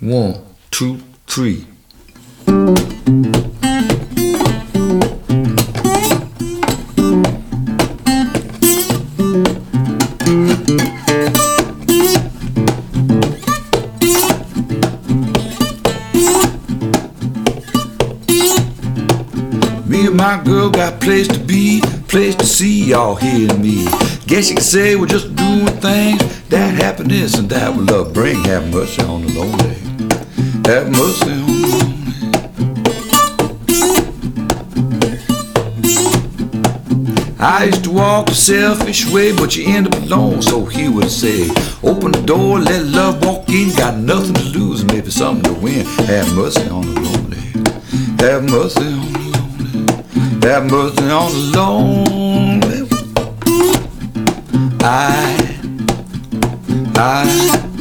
1, 2, 3. Me and my girl got place to be, place to see, y'all hearing me. Guess you could say we're just doing things that happiness and that will love bring. Have mercy on the lonely. Have mercy on the lonely. I used to walk a selfish way, but you end up alone, so he would say, open the door, let love walk in. Got nothing to lose and maybe something to win. Have mercy on the lonely. Have mercy on the lonely. Have mercy on the lonely. I